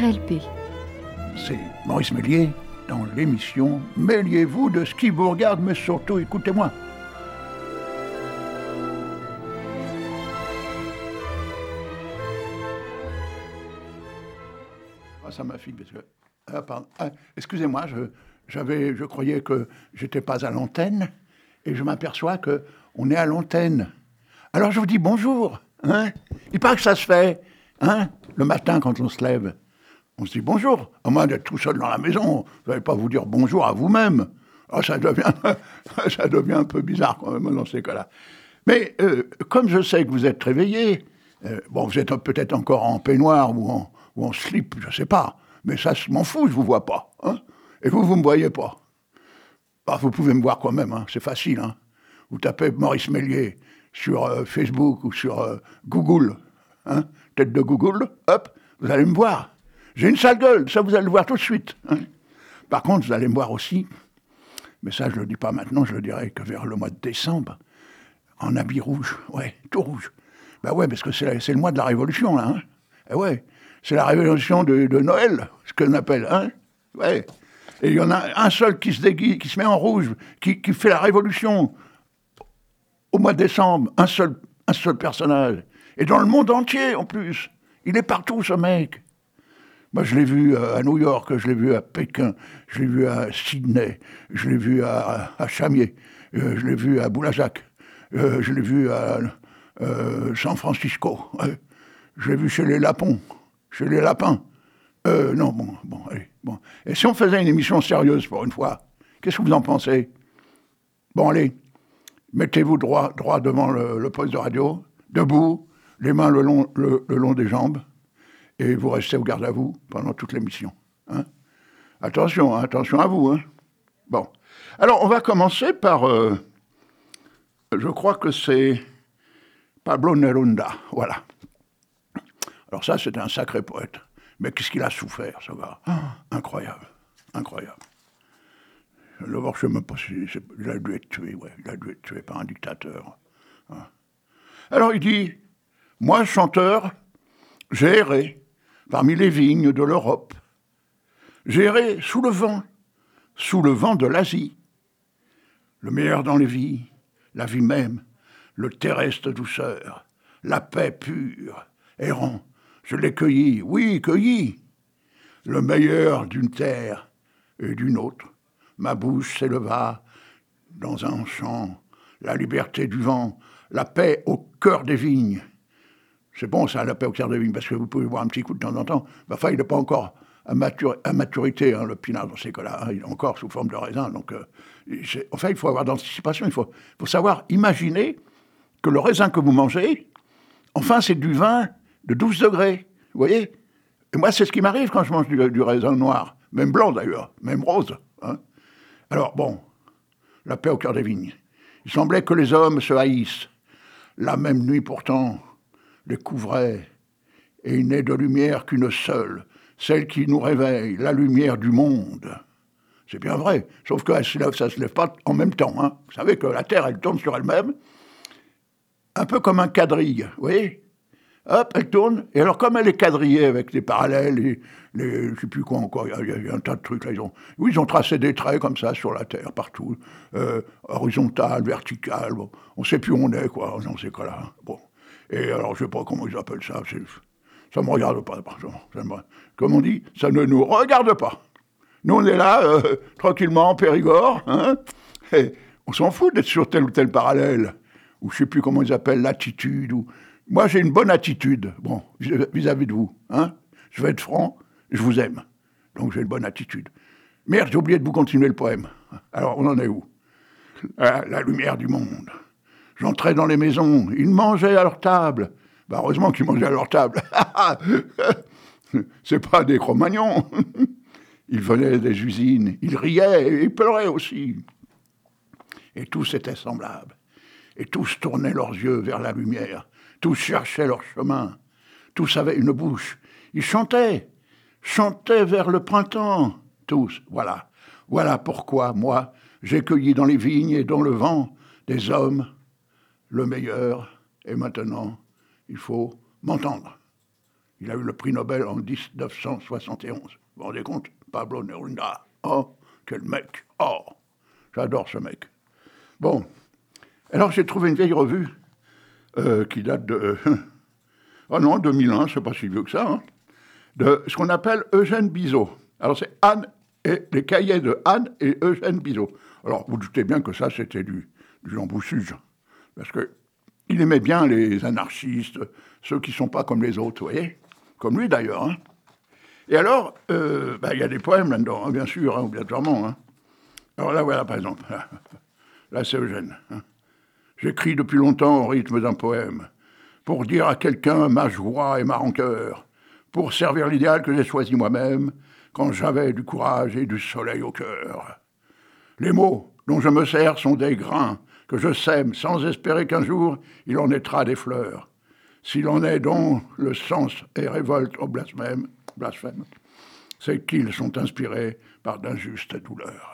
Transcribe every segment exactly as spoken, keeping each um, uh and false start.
R L P. C'est Maurice Méliès dans l'émission « Mêliez-vous de ce qui vous regarde, mais surtout écoutez-moi ». Ah, ça m'a fait parce que... Ah, pardon. Ah, excusez-moi, je, j'avais, je croyais que j'étais pas à l'antenne et je m'aperçois qu'on est à l'antenne. Alors je vous dis bonjour. Hein, il paraît que ça se fait. Hein, le matin quand on se lève, on se dit bonjour. À moins d'être tout seul dans la maison, vous n'allez pas vous dire bonjour à vous-même. Ah, ça devient, ça devient un peu bizarre quand même dans ces cas-là. Mais euh, comme je sais que vous êtes réveillés, euh, bon, vous êtes peut-être encore en peignoir ou en, ou en slip, je ne sais pas. Mais ça, je m'en fous, je ne vous vois pas. Hein, et vous, vous ne me voyez pas. Ah, vous pouvez me voir quand même, hein, c'est facile. Hein. Vous tapez Maurice Méliès sur euh, Facebook ou sur euh, Google, hein, tête de Google, hop, vous allez me voir. J'ai une sale gueule, ça vous allez le voir tout de suite. Hein. Par contre, vous allez me voir aussi, mais ça je ne le dis pas maintenant, je le dirai que vers le mois de décembre, en habit rouge, ouais, tout rouge. Ben ouais, parce que c'est, c'est le mois de la Révolution, là. Hein. Et ouais, c'est la Révolution de, de Noël, ce qu'on appelle, hein. Ouais. Et il y en a un seul qui se déguise, qui se met en rouge, qui, qui fait la Révolution au mois de décembre, un seul, un seul personnage. Et dans le monde entier, en plus. Il est partout, ce mec. Moi, je l'ai vu à New York, je l'ai vu à Pékin, je l'ai vu à Sydney, je l'ai vu à, à Chamier, euh, je l'ai vu à Boulazac, euh, je l'ai vu à euh, San Francisco, euh, je l'ai vu chez les Lapons, chez les Lapins. Euh, non, bon, bon, allez, bon. Et si on faisait une émission sérieuse pour une fois, qu'est-ce que vous en pensez? Bon, allez, mettez-vous droit, droit devant le, le poste de radio, debout, les mains le long, le, le long des jambes, et vous restez au garde à vous pendant toute l'émission. Hein. Attention, hein, attention à vous. Hein. Bon. Alors, on va commencer par... Euh, je crois que c'est Pablo Neruda. Voilà. Alors ça, c'est un sacré poète. Mais qu'est-ce qu'il a souffert, ça va. Ah, incroyable. Incroyable. D'abord, je ne sais même pas si... Il a dû être tué, ouais. Il a dû être tué par un dictateur. Hein. Alors, il dit... Moi, chanteur, j'ai erré parmi les vignes de l'Europe. J'ai erré sous le vent, sous le vent de l'Asie. Le meilleur dans les vies, la vie même, le terrestre douceur, la paix pure, errant, je l'ai cueilli, oui, cueilli. Le meilleur d'une terre et d'une autre, ma bouche s'éleva dans un chant, la liberté du vent, la paix au cœur des vignes. C'est bon, ça, la paix au cœur des vignes, parce que vous pouvez boire un petit coup de temps en temps. Mais enfin, il n'est pas encore à, matur- à maturité, hein, le pinard, dans ces cas-là. Hein, il est encore sous forme de raisin. Donc, euh, enfin, il faut avoir d'anticipation. Il faut, faut savoir imaginer que le raisin que vous mangez, enfin, c'est du vin de douze degrés. Vous voyez? Et moi, c'est ce qui m'arrive quand je mange du, du raisin noir. Même blanc, d'ailleurs. Même rose. Hein. Alors, bon, la paix au cœur des vignes. Il semblait que les hommes se haïssent. La même nuit, pourtant... les couvrait, et il n'est de lumière qu'une seule, celle qui nous réveille, la lumière du monde. C'est bien vrai, sauf que ça ne se lève pas en même temps. Hein. Vous savez que la Terre, elle tourne sur elle-même, un peu comme un quadrille, vous voyez? Hop, elle tourne, et alors comme elle est quadrillée avec les parallèles, les, les, je ne sais plus quoi encore, il y, y, y a un tas de trucs, là, ils ont, oui, ils ont tracé des traits comme ça sur la Terre, partout, euh, horizontal, vertical, bon, on ne sait plus où on est, quoi, dans ces cas-là. Bon. Et alors, je ne sais pas comment ils appellent ça, c'est, ça ne me regarde pas. Ça me, comme on dit, ça ne nous regarde pas. Nous, on est là, euh, tranquillement, en Périgord, hein, et on s'en fout d'être sur tel ou tel parallèle, ou je ne sais plus comment ils appellent, l'attitude. Ou... Moi, j'ai une bonne attitude, bon, vis-à-vis de vous. Hein. Je vais être franc, je vous aime, donc j'ai une bonne attitude. Merde, j'ai oublié de vous continuer le poème. Alors, on en est où? la, la lumière du monde. J'entrais dans les maisons, ils mangeaient à leur table. Ben heureusement qu'ils mangeaient à leur table. C'est pas des Cro-Magnons. Ils venaient des usines, ils riaient et ils pleuraient aussi. Et tous étaient semblables. Et tous tournaient leurs yeux vers la lumière. Tous cherchaient leur chemin. Tous avaient une bouche. Ils chantaient, chantaient vers le printemps. Tous, voilà. Voilà pourquoi, moi, j'ai cueilli dans les vignes et dans le vent des hommes le meilleur, et maintenant, il faut m'entendre. Il a eu le prix Nobel en dix-neuf cent soixante et onze. Vous vous rendez compte? Pablo Neruda. Oh, quel mec. Oh, j'adore ce mec. Bon, alors j'ai trouvé une vieille revue euh, qui date de... Euh, oh non, deux mille un, c'est pas si vieux que ça, hein, de ce qu'on appelle Eugène Bizot. Alors c'est Anne et les cahiers de Anne et Eugène Bizot. Alors vous doutez bien que ça c'était du, du emboussage, parce que il aimait bien les anarchistes, ceux qui sont pas comme les autres, vous voyez, comme lui d'ailleurs. Hein. Et alors, euh, bah, y a des poèmes là-dedans, hein, bien sûr, hein, obligatoirement. Hein. Alors là, voilà, par exemple, là, là c'est Eugène. Hein. J'écris depuis longtemps au rythme d'un poème, pour dire à quelqu'un ma joie et ma rancœur, pour servir l'idéal que j'ai choisi moi-même, quand j'avais du courage et du soleil au cœur. Les mots dont je me sers sont des grains que je sème sans espérer qu'un jour il en naîtra des fleurs. S'il en est dont le sens est révolte au blasphème, blasphème, c'est qu'ils sont inspirés par d'injustes douleurs.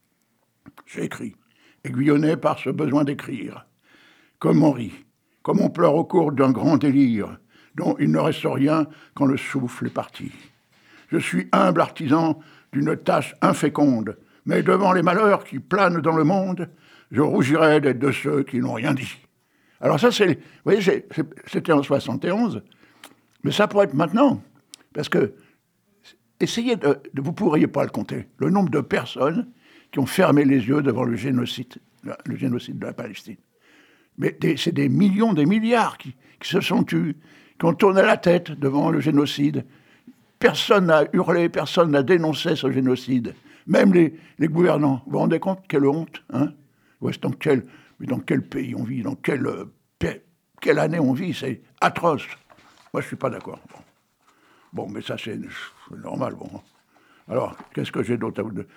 J'écris, aiguillonné par ce besoin d'écrire, comme on rit, comme on pleure au cours d'un grand délire, dont il ne reste rien quand le souffle est parti. Je suis humble artisan d'une tâche inféconde, mais devant les malheurs qui planent dans le monde, je rougirais d'être de ceux qui n'ont rien dit. Alors ça, c'est, vous voyez, c'est, c'est, c'était en soixante et onze, mais ça pourrait être maintenant, parce que, essayez de, de vous ne pourriez pas le compter, le nombre de personnes qui ont fermé les yeux devant le génocide, le génocide de la Palestine. Mais des, c'est des millions, des milliards qui, qui se sont tus, qui ont tourné la tête devant le génocide. Personne n'a hurlé, personne n'a dénoncé ce génocide. Même les, les gouvernants. Vous vous rendez compte? Quelle honte, hein? Ouais, dans, quel, mais dans quel pays on vit? Dans quelle, euh, quelle année on vit? C'est atroce. Moi, je ne suis pas d'accord. Bon. bon, mais ça, c'est, c'est normal. Bon. Alors, qu'est-ce que j'ai d'autre à vous dire?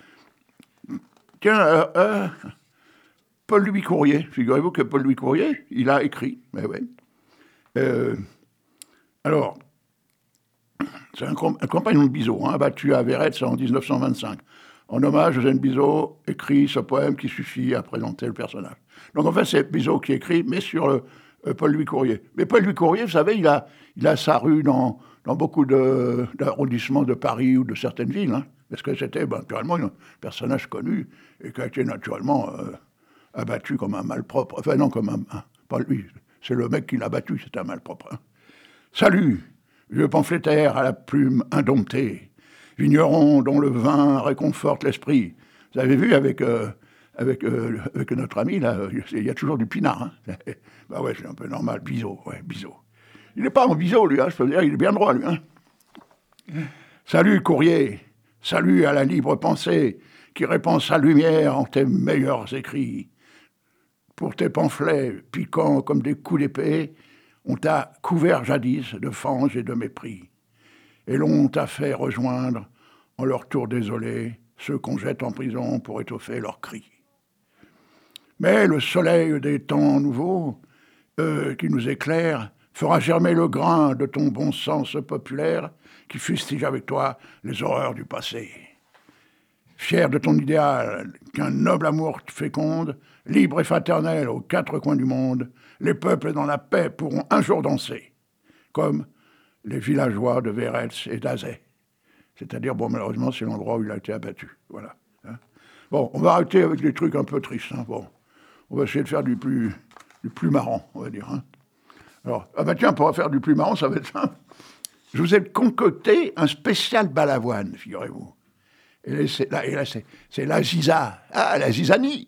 Tiens, euh, euh, Paul-Louis Courrier. Figurez-vous que Paul-Louis Courrier, il a écrit. Mais ouais. Euh, alors, c'est un, un compagnon de Bizot, hein, abattu à Véretz en dix-neuf cent vingt-cinq. En hommage, Eugène Bizot écrit ce poème qui suffit à présenter le personnage. Donc en fait, c'est Bizot qui écrit, mais sur le, euh, Paul-Louis Courrier. Mais Paul-Louis Courrier, vous savez, il a, il a sa rue dans, dans beaucoup de, d'arrondissements de Paris ou de certaines villes, hein, parce que c'était ben, naturellement un personnage connu et qui a été naturellement euh, abattu comme un malpropre. Enfin non, comme un... un pas lui, c'est le mec qui l'a battu, c'est un malpropre. Hein. Salut, vieux pamphlétaire à la plume indomptée, vigneron dont le vin réconforte l'esprit. Vous avez vu avec, euh, avec, euh, avec notre ami, là, il y a toujours du pinard. Hein. Bah ouais, c'est un peu normal, Bizot, ouais, Bizot. Il n'est pas en Bizot, lui, hein, je peux dire, il est bien droit, lui. Hein. Salut, Courrier, salut à la libre pensée qui répand sa lumière en tes meilleurs écrits. Pour tes pamphlets piquants comme des coups d'épée, on t'a couvert jadis de fange et de mépris. Et l'on t'a fait rejoindre, en leur tour désolé, ceux qu'on jette en prison pour étoffer leurs cris. Mais le soleil des temps nouveaux, euh, qui nous éclaire, fera germer le grain de ton bon sens populaire qui fustige avec toi les horreurs du passé. Fier de ton idéal, qu'un noble amour féconde, libre et fraternel aux quatre coins du monde, les peuples dans la paix pourront un jour danser, comme les villageois de Véretz et d'Azay. C'est-à-dire, bon, malheureusement, c'est l'endroit où il a été abattu. Voilà. Hein. Bon, on va arrêter avec des trucs un peu tristes. Hein. Bon, on va essayer de faire du plus, du plus marrant, on va dire. Hein. Alors, ah bah tiens, pour faire du plus marrant, ça va être simple. Je vous ai concocté un spécial balavoine, figurez-vous. Et, c'est, là, et là, c'est, c'est la Ziza. Ah, la Zizanie.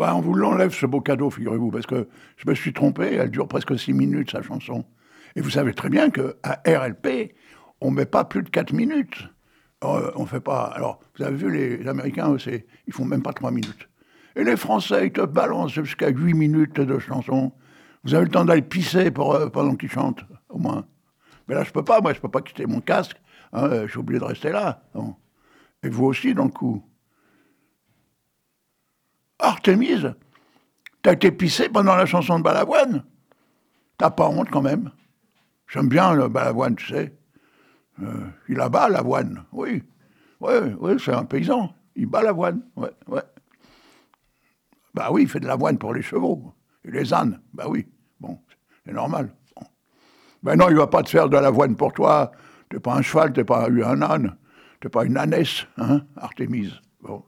ben, on vous l'enlève, ce beau cadeau, figurez-vous, parce que je me suis trompé, elle dure presque six minutes, sa chanson. Et vous savez très bien qu'à R L P, on ne met pas plus de quatre minutes. Euh, on fait pas... Alors, vous avez vu, les Américains, c'est, ils font même pas trois minutes. Et les Français, ils te balancent jusqu'à huit minutes de chanson. Vous avez le temps d'aller pisser pour, euh, pendant qu'ils chantent, au moins. Mais là, je peux pas, moi, je peux pas quitter mon casque. Hein, je suis obligé de rester là. Bon. Et vous aussi, dans le coup. Artémise, t'as été pissé pendant la chanson de Balavoine? T'as pas honte, quand même? J'aime bien le Balavoine, tu sais. Euh, il abat l'avoine, oui. Oui, oui, c'est un paysan. Il bat l'avoine, ouais, ouais. Bah oui, il fait de l'avoine pour les chevaux. Et les ânes, bah oui. Bon, c'est normal. Bon. Ben non, il va pas te faire de l'avoine pour toi. T'es pas un cheval, t'es pas un âne. T'es pas une ânesse, hein, Artémise. Bon.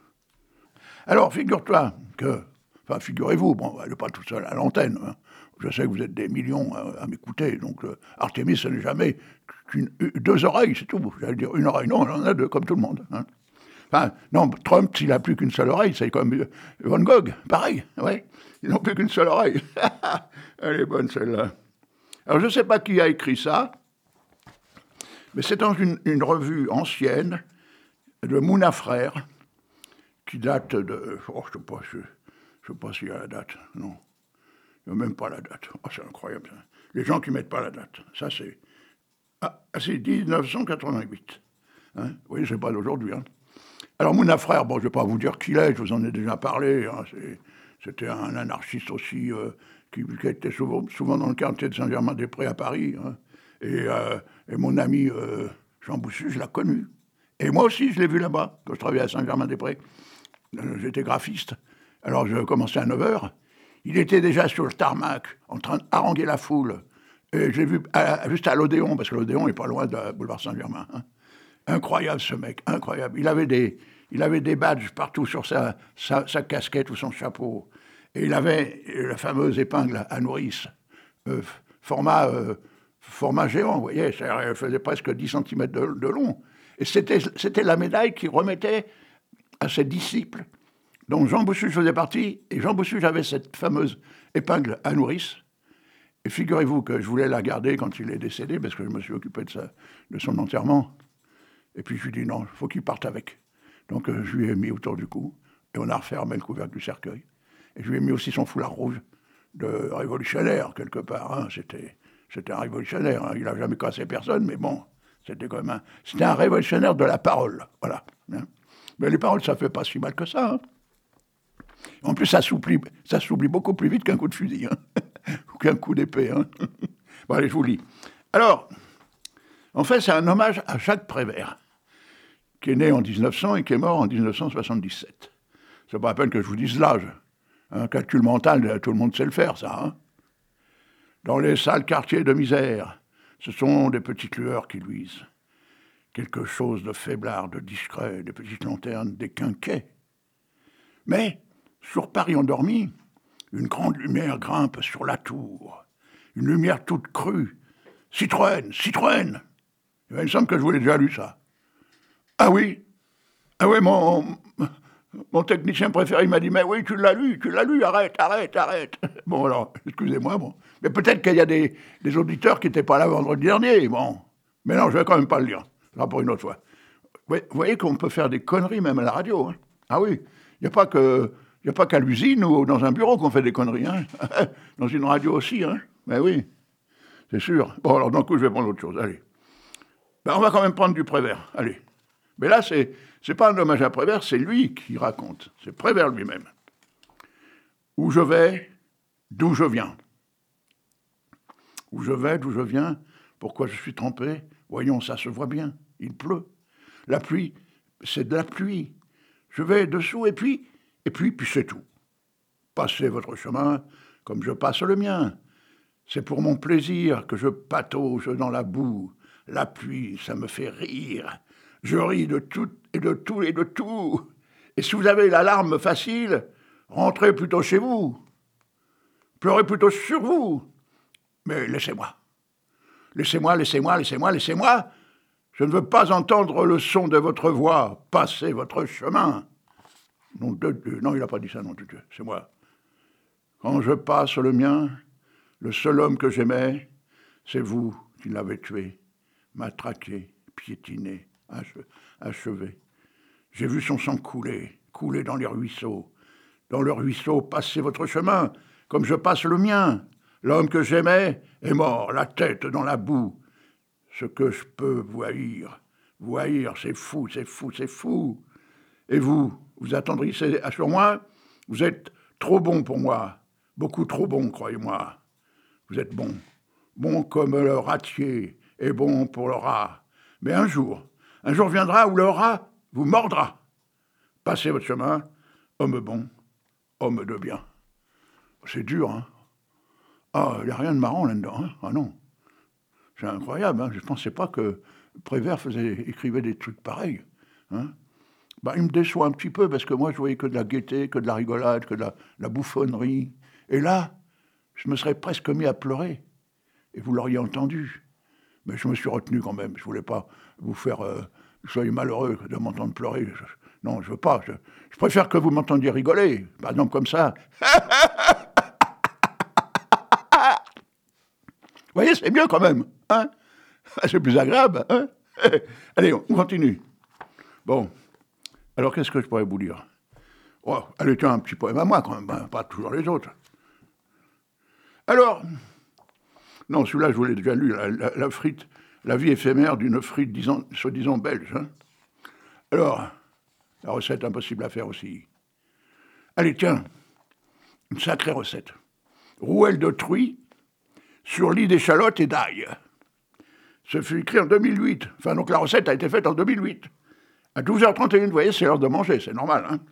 Alors, figure-toi que... Enfin, figurez-vous, bon, elle n'est pas tout seul à l'antenne. Hein. Je sais que vous êtes des millions à, à m'écouter, donc euh, Artémis, ce n'est jamais qu'une, deux oreilles, c'est tout. J'allais dire une oreille, non, elle en a deux, comme tout le monde. Hein. Enfin, non, Trump, s'il n'a plus qu'une seule oreille, c'est comme euh, Van Gogh, pareil, ouais. Ils n'ont plus qu'une seule oreille. Elle est bonne, celle-là. Alors, je ne sais pas qui a écrit ça, mais c'est dans une, une revue ancienne de Mouna Frères, qui date de... Oh, je ne sais pas, je, je sais pas s'il y a la date, non. Il n'y a même pas la date. Oh, c'est incroyable, ça. Les gens qui ne mettent pas la date, ça c'est... Ah, c'est dix-neuf cent quatre-vingt-huit. Hein, oui, c'est pas d'aujourd'hui. Hein. Alors, Mouna Frère, bon, je ne vais pas vous dire qui il est, je vous en ai déjà parlé. Hein, c'est, c'était un anarchiste aussi euh, qui, qui était souvent, souvent dans le quartier de Saint-Germain-des-Prés à Paris. Hein, et, euh, et mon ami euh, Jean Boussu, je l'ai connu. Et moi aussi, je l'ai vu là-bas, quand je travaillais à Saint-Germain-des-Prés. Euh, j'étais graphiste. Alors, je commençais à neuf heures. Il était déjà sur le tarmac, en train de haranguer la foule. Et j'ai vu, à, juste à l'Odéon, parce que l'Odéon n'est pas loin de boulevard Saint-Germain. Hein. Incroyable, ce mec, incroyable. Il avait des, il avait des badges partout sur sa, sa, sa casquette ou son chapeau. Et il avait la fameuse épingle à nourrice, euh, format, euh, format géant, vous voyez, ça, elle faisait presque dix centimètres de, de long. Et c'était, c'était la médaille qu'il remettait à ses disciples, dont Jean Boussuge faisait partie. Et Jean Boussuge avait cette fameuse épingle à nourrice. Et figurez-vous que je voulais la garder quand il est décédé, parce que je me suis occupé de, sa, de son enterrement. Et puis je lui ai dit non, il faut qu'il parte avec. Donc euh, je lui ai mis autour du cou, et on a refermé le couvercle du cercueil. Et je lui ai mis aussi son foulard rouge de révolutionnaire, quelque part. Hein. C'était, c'était un révolutionnaire. Hein. Il n'a jamais cassé personne, mais bon, c'était quand même un... C'était un révolutionnaire de la parole, voilà. Hein. Mais les paroles, ça ne fait pas si mal que ça. Hein. En plus, ça s'oublie, ça s'oublie beaucoup plus vite qu'un coup de fusil, hein. Ou qu'un coup d'épée. Hein. Bon, allez, je vous lis. Alors, en fait, c'est un hommage à Jacques Prévert, qui est né en dix-neuf cents et qui est mort en dix-neuf cent soixante-dix-sept. C'est pas la peine que je vous dise l'âge. Un calcul mental, tout le monde sait le faire, ça. Hein. Dans les sales quartiers de misère, ce sont des petites lueurs qui luisent. Quelque chose de faiblard, de discret, des petites lanternes, des quinquets. Mais, sur Paris endormi, une grande lumière grimpe sur la tour. Une lumière toute crue. Citroën, Citroën. Il me semble que je vous l'ai déjà lu, ça. Ah oui, ah oui, mon, mon technicien préféré, il m'a dit, mais oui, tu l'as lu, tu l'as lu, arrête, arrête, arrête. Bon, alors, excusez-moi, bon. Mais peut-être qu'il y a des, des auditeurs qui n'étaient pas là vendredi dernier, bon. Mais non, je vais quand même pas le lire. Ce sera pour une autre fois. Vous voyez qu'on peut faire des conneries même à la radio. Hein. Ah oui, il n'y a pas que... Il n'y a pas qu'à l'usine ou dans un bureau qu'on fait des conneries. Hein. Dans une radio aussi. Hein. Mais oui, c'est sûr. Bon, alors d'un coup, je vais prendre autre chose. Allez. Ben, on va quand même prendre du Prévert. Allez. Mais là, c'est, c'est pas un hommage à Prévert, c'est lui qui raconte. C'est Prévert lui-même. Où je vais, d'où je viens. Où je vais, d'où je viens, pourquoi je suis trempé. Voyons, ça se voit bien. Il pleut. La pluie, c'est de la pluie. Je vais dessous et puis... Et puis, puis c'est tout. Passez votre chemin comme je passe le mien. C'est pour mon plaisir que je patauge dans la boue. La pluie, ça me fait rire. Je ris de tout et de tout et de tout. Et si vous avez l'alarme facile, rentrez plutôt chez vous. Pleurez plutôt sur vous. Mais laissez-moi. Laissez-moi, laissez-moi, laissez-moi, laissez-moi. Je ne veux pas entendre le son de votre voix. Passez votre chemin. nom de Dieu. Non, il n'a pas dit ça, nom de Dieu, c'est moi. Quand je passe le mien, le seul homme que j'aimais, c'est vous qui l'avez tué, matraqué, piétiné, achevé. J'ai vu son sang couler, couler dans les ruisseaux. Dans le ruisseau, passez votre chemin, comme je passe le mien. L'homme que j'aimais est mort, la tête dans la boue. Ce que je peux vous haïr, vous haïr, c'est fou, c'est fou, c'est fou. Et vous, vous attendrissez sur moi? Vous êtes trop bon pour moi, beaucoup trop bon, croyez-moi. Vous êtes bon, bon comme le ratier est bon pour le rat. Mais un jour, un jour viendra où le rat vous mordra. Passez votre chemin, homme bon, homme de bien. C'est dur, hein? Ah, il n'y a rien de marrant là-dedans, hein? Ah non. C'est incroyable, hein? Je ne pensais pas que Prévert faisait, écrivait des trucs pareils. Hein? Bah, il me déçoit un petit peu, parce que moi, je voyais que de la gaieté, que de la rigolade, que de la, la bouffonnerie. Et là, je me serais presque mis à pleurer. Et vous l'auriez entendu. Mais je me suis retenu quand même. Je ne voulais pas vous faire... Euh, que vous soyez malheureux de m'entendre pleurer. Je, non, je ne veux pas. Je, je préfère que vous m'entendiez rigoler. Par exemple, comme ça. Vous voyez, c'est mieux quand même. Hein? C'est plus agréable. Hein? Allez, on continue. Bon. Alors, qu'est-ce que je pourrais vous dire? Oh, allez, tiens, un petit poème à moi, quand même, hein, pas toujours les autres. Alors, non, celui-là, je vous l'ai déjà lu, la, la, la frite, la vie éphémère d'une frite, disons, soi-disant belge. Hein. Alors, la recette impossible à faire aussi. Allez, tiens, une sacrée recette. Rouelle de truie sur lit d'échalotes et d'ail. Ce fut écrit en deux mille huit. Enfin, donc la recette a été faite en deux mille huit. À douze heures trente et une, vous voyez, c'est l'heure de manger, c'est normal. Hein.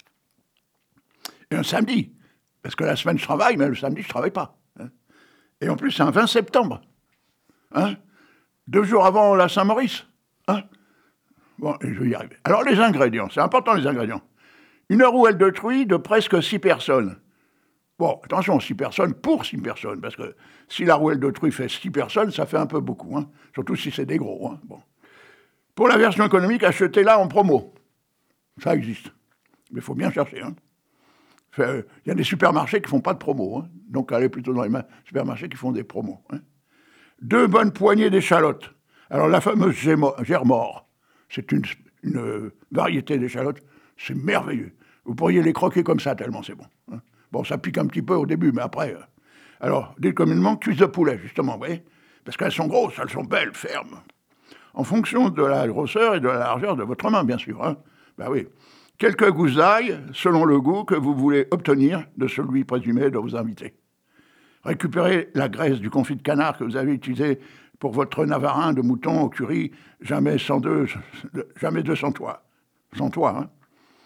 Et un samedi, parce que la semaine, je travaille, mais le samedi, je ne travaille pas. Hein. Et en plus, c'est un vingt septembre. Hein. Deux jours avant la Saint-Maurice. Hein. Bon, je vais y arriver. Alors, les ingrédients, c'est important, les ingrédients. Une rouelle de truie de presque six personnes. Bon, attention, six personnes pour six personnes, parce que si la rouelle de truie fait six personnes, ça fait un peu beaucoup, hein. Surtout si c'est des gros. Hein. Bon. Pour la version économique, achetez-la en promo. Ça existe. Mais il faut bien chercher. Hein. Il y a des supermarchés qui ne font pas de promo. Hein. Donc allez plutôt dans les supermarchés qui font des promos. Hein. Deux bonnes poignées d'échalotes. Alors la fameuse germore, c'est une, une variété d'échalotes. C'est merveilleux. Vous pourriez les croquer comme ça, tellement c'est bon. Hein. Bon, ça pique un petit peu au début, mais après... Euh... Alors, dites communément cuisses de poulet, justement, vous voyez? Parce qu'elles sont grosses, elles sont belles, fermes. En fonction de la grosseur et de la largeur de votre main, bien sûr. Hein. Ben oui. Quelques gousses d'ail, selon le goût que vous voulez obtenir de celui présumé de vos invités. Récupérez la graisse du confit de canard que vous avez utilisé pour votre navarin de mouton au curry, jamais sans deux, jamais deux sans toi. Sans toi, hein.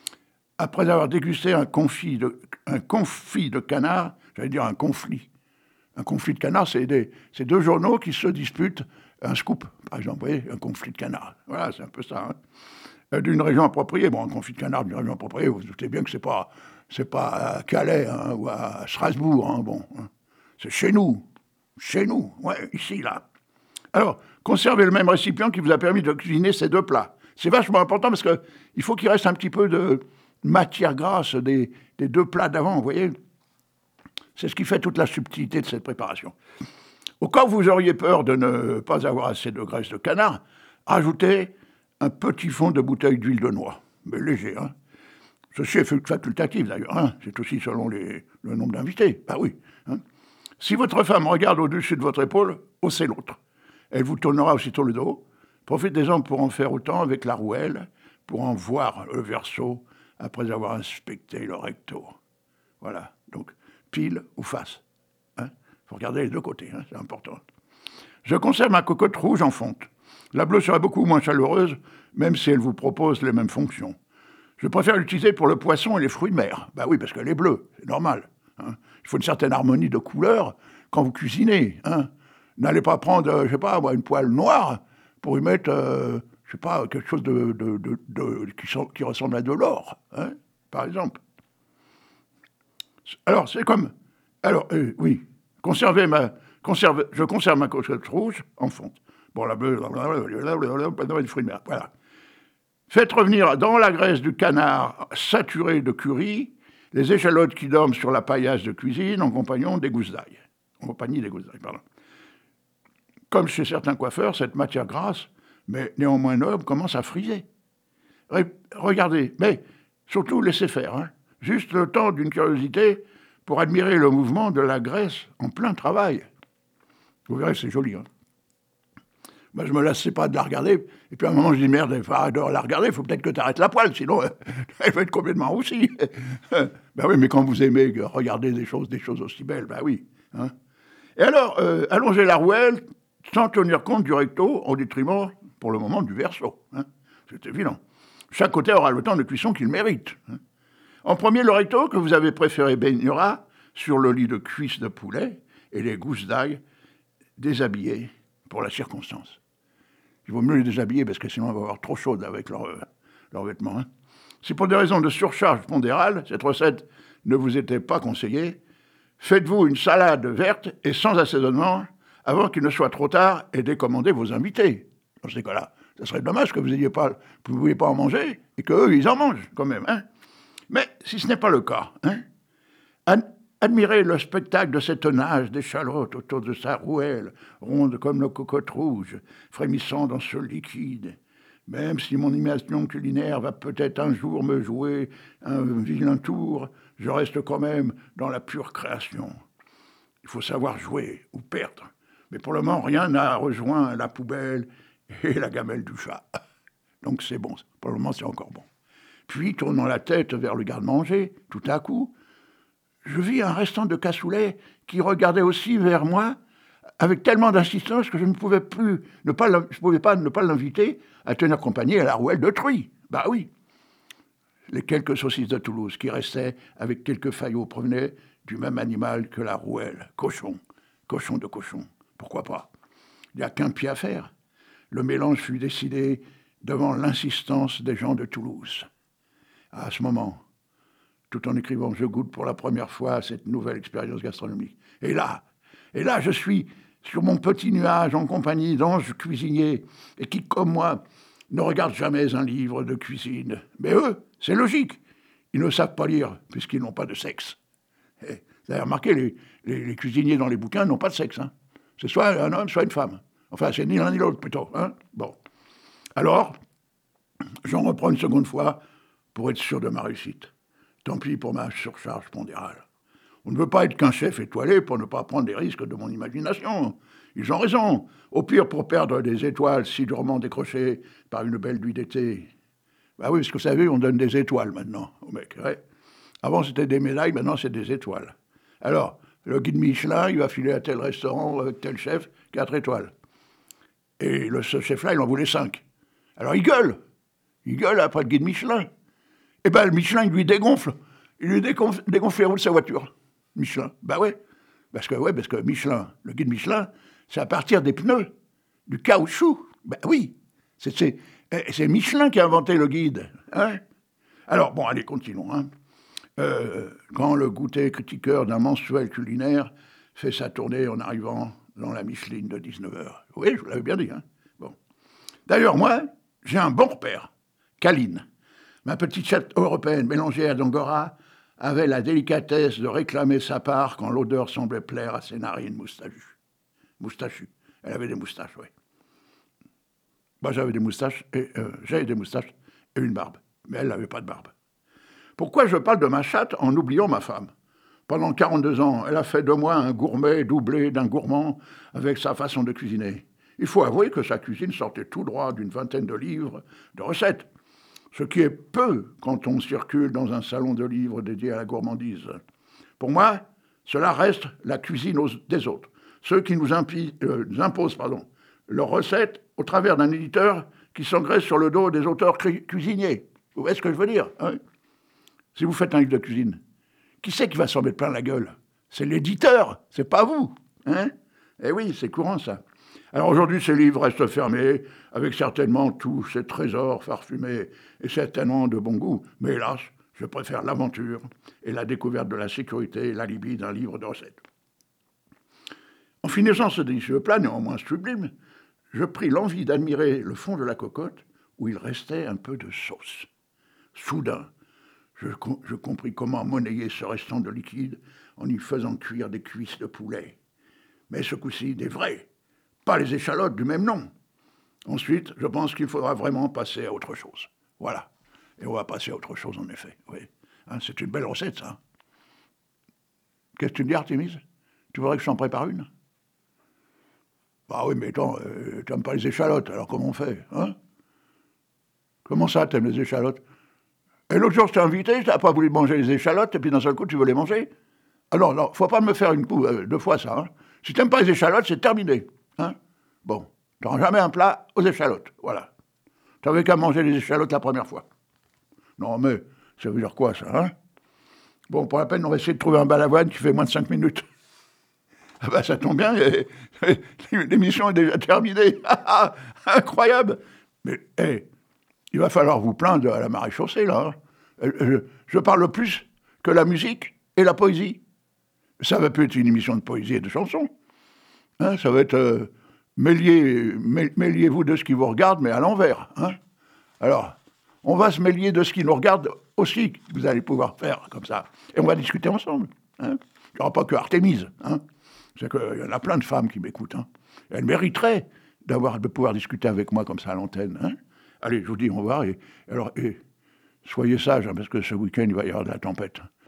Après avoir dégusté un confit de, un confit de canard, j'allais dire un conflit. Un conflit de canard, c'est, des, c'est deux journaux qui se disputent un scoop, par exemple, vous voyez, un conflit de canard. Voilà, c'est un peu ça. Hein. D'une région appropriée, bon, un conflit de canard d'une région appropriée, vous vous doutez bien que c'est pas, c'est pas à Calais hein, ou à Strasbourg, hein, bon. Hein. C'est chez nous, chez nous, ouais, ici, là. Alors, conservez le même récipient qui vous a permis de cuisiner ces deux plats. C'est vachement important parce qu'il faut qu'il reste un petit peu de matière grasse des, des deux plats d'avant, vous voyez. C'est ce qui fait toute la subtilité de cette préparation. Au cas où vous auriez peur de ne pas avoir assez de graisse de canard, ajoutez un petit fond de bouteille d'huile de noix, mais léger. Hein. Ceci est facultatif d'ailleurs, hein. C'est aussi selon les, le nombre d'invités. Ah oui. Hein. Si votre femme regarde au-dessus de votre épaule, haussez l'autre. Elle vous tournera aussitôt le dos. Profitez-en pour en faire autant avec la rouelle, pour en voir le verso après avoir inspecté le recto. Voilà, donc pile ou face. Il hein. faut regarder les deux côtés, hein, c'est important. Je conserve ma cocotte rouge en fonte. La bleue serait beaucoup moins chaleureuse, même si elle vous propose les mêmes fonctions. Je préfère l'utiliser pour le poisson et les fruits de mer. Ben oui, parce qu'elle est bleue, c'est normal. Hein. Il faut une certaine harmonie de couleurs quand vous cuisinez. Hein. N'allez pas prendre, je sais pas, une poêle noire pour y mettre, euh, je sais pas, quelque chose de, de, de, de, qui, sont, qui ressemble à de l'or, hein, par exemple. Alors, c'est comme... Alors, euh, oui, conservez ma, conserve, je conserve ma cocotte rouge en fonte. Bon, la bleue, les fruits de mer, voilà. Faites revenir dans la graisse du canard saturée de curry les échalotes qui dorment sur la paillasse de cuisine en compagnie des gousses d'ail. En compagnie des gousses d'ail, pardon. Comme chez certains coiffeurs, cette matière grasse, mais néanmoins noble, commence à friser. Re- regardez, mais surtout laissez faire, hein. Juste le temps d'une curiosité pour admirer le mouvement de la graisse en plein travail. Vous verrez, c'est joli. Hein. Moi, je me lassais pas de la regarder, et puis à un moment, je dis, merde, il faut arrêter de la regarder, il faut peut-être que tu arrêtes la poêle, sinon elle va être complètement roussie. Ben oui, mais quand vous aimez regarder des choses, des choses aussi belles, ben oui. Hein. Et alors, euh, allonger la rouelle sans tenir compte du recto, au détriment, pour le moment, du verso. Hein. C'est évident. Chaque côté aura le temps de cuisson qu'il mérite. Hein. En premier, le recto que vous avez préféré baignera sur le lit de cuisses de poulet et les gousses d'ail déshabillées pour la circonstance. Il vaut mieux les déshabiller parce que sinon on va avoir trop chaud avec leurs leur vêtements. Hein. Si pour des raisons de surcharge pondérale, cette recette ne vous était pas conseillée, faites-vous une salade verte et sans assaisonnement avant qu'il ne soit trop tard et décommandez vos invités. Dans ces cas-là, ça serait dommage que vous n'ayez pas, vous ne pouviez pas en manger et qu'eux, ils en mangent quand même. Hein. Mais si ce n'est pas le cas, hein, ad- admirez le spectacle de cette nage d'échalotes autour de sa rouelle, ronde comme le cocotte rouge, frémissant dans ce liquide. Même si mon imagination culinaire va peut-être un jour me jouer un vilain tour, je reste quand même dans la pure création. Il faut savoir jouer ou perdre. Mais pour le moment, rien n'a rejoint la poubelle et la gamelle du chat. Donc c'est bon, pour le moment c'est encore bon. Puis, tournant la tête vers le garde-manger, tout à coup, je vis un restant de cassoulet qui regardait aussi vers moi avec tellement d'insistance que je ne pouvais plus, ne pas, je pouvais pas ne pas l'inviter à tenir compagnie à la rouelle de truie. Bah oui. Les quelques saucisses de Toulouse qui restaient avec quelques faillots provenaient du même animal que la rouelle. Cochon. Cochon de cochon. Pourquoi pas? Il n'y a qu'un pied à faire. Le mélange fut décidé devant l'insistance des gens de Toulouse. À ce moment, tout en écrivant, je goûte pour la première fois à cette nouvelle expérience gastronomique. Et là, et là, je suis sur mon petit nuage en compagnie d'anges cuisiniers et qui, comme moi, ne regardent jamais un livre de cuisine. Mais eux, c'est logique. Ils ne savent pas lire puisqu'ils n'ont pas de sexe. Et vous avez remarqué, les, les, les cuisiniers dans les bouquins n'ont pas de sexe. Hein. C'est soit un homme, soit une femme. Enfin, c'est ni l'un ni l'autre plutôt. Hein. Bon. Alors, j'en reprends une seconde fois pour être sûr de ma réussite. Tant pis pour ma surcharge pondérale. On ne veut pas être qu'un chef étoilé pour ne pas prendre des risques de mon imagination. Ils ont raison. Au pire, pour perdre des étoiles si durement décrochées par une belle nuit d'été. Bah oui, parce que vous savez, on donne des étoiles maintenant aux mecs. Ouais. Avant, c'était des médailles, maintenant, c'est des étoiles. Alors, le guide Michelin, il va filer à tel restaurant avec tel chef, quatre étoiles. Et le, ce chef-là, il en voulait cinq. Alors, il gueule. Il gueule après le guide Michelin. Eh bien, le Michelin, il lui dégonfle. Il lui dégonfle, dégonfle les roues de sa voiture. Michelin. Ben ouais. Parce que, ouais, parce que Michelin, le guide Michelin, c'est à partir des pneus, du caoutchouc. Ben oui. C'est, c'est, c'est Michelin qui a inventé le guide. Hein. Alors, bon, allez, continuons. Hein. Euh, quand le goûter critiqueur d'un mensuel culinaire fait sa tournée en arrivant dans la Micheline de dix-neuf heures. Oui, je vous l'avais bien dit. Hein. Bon. D'ailleurs, moi, j'ai un bon repère. Caline. Ma petite chatte européenne mélangée à d'Angora avait la délicatesse de réclamer sa part quand l'odeur semblait plaire à ses narines moustachues. Moustachues. Elle avait des moustaches, oui. Moi, j'avais des moustaches, et euh, j'avais des moustaches et une barbe. Mais elle n'avait pas de barbe. Pourquoi je parle de ma chatte en oubliant ma femme? Pendant quarante-deux ans, elle a fait de moi un gourmet doublé d'un gourmand avec sa façon de cuisiner. Il faut avouer que sa cuisine sortait tout droit d'une vingtaine de livres de recettes. Ce qui est peu quand on circule dans un salon de livres dédié à la gourmandise. Pour moi, cela reste la cuisine aux, des autres. Ceux qui nous, impi, euh, nous imposent pardon, leurs recettes au travers d'un éditeur qui s'engraisse sur le dos des auteurs cu- cuisiniers. Vous voyez ce que je veux dire, hein? Si vous faites un livre de cuisine, qui c'est qui va s'en mettre plein la gueule? C'est l'éditeur, c'est pas vous. Hein? Eh oui, c'est courant ça. Alors aujourd'hui, ces livres restent fermés, avec certainement tous ces trésors parfumés et certainement de bon goût. Mais hélas, je préfère l'aventure et la découverte de la sécurité et l'alibi d'un livre de recettes. En finissant ce délicieux plat, néanmoins sublime, je pris l'envie d'admirer le fond de la cocotte, où il restait un peu de sauce. Soudain, je, je compris comment monnayer ce restant de liquide en y faisant cuire des cuisses de poulet. Mais ce coup-ci, des vrais, pas les échalotes du même nom. Ensuite, je pense qu'il faudra vraiment passer à autre chose. Voilà. Et on va passer à autre chose, en effet. Oui. Hein, c'est une belle recette, ça. Qu'est-ce que tu dis, Artémise? Tu voudrais que je t'en prépare une? Bah oui, mais attends, euh, tu n'aimes pas les échalotes, alors comment on fait, hein? Comment ça, t'aimes les échalotes? Et l'autre jour, je t'ai invité, tu n'as pas voulu manger les échalotes, et puis d'un seul coup, tu veux les manger? Ah non, non, faut pas me faire une pou- euh, deux fois ça. Hein. Si tu n'aimes pas les échalotes, c'est terminé. Hein. Bon, tu n'auras jamais un plat aux échalotes, voilà. Tu n'avais qu'à manger les échalotes la première fois. Non, mais ça veut dire quoi, ça, hein? Bon, pour la peine, on va essayer de trouver un balavoine qui fait moins de cinq minutes. Ah ben, ça tombe bien, l'émission est déjà terminée. Incroyable. Mais, hé, hey, il va falloir vous plaindre à la maréchaussée, là. Hein. Je, je parle plus que la musique et la poésie. Ça va plus être une émission de poésie et de chansons. Hein, ça va être euh, mêliez, mêliez-vous de ce qui vous regarde, mais à l'envers. Hein. Alors, on va se mêlier de ce qui nous regarde aussi, que vous allez pouvoir faire comme ça. Et on va discuter ensemble. Hein. Il n'y aura pas que Artémise. Hein. C'est qu'il y en a plein de femmes qui m'écoutent. Hein. Elles mériteraient d'avoir, de pouvoir discuter avec moi comme ça à l'antenne. Hein. Allez, je vous dis au revoir. Et, alors, et, soyez sages, hein, parce que ce week-end, il va y avoir de la tempête.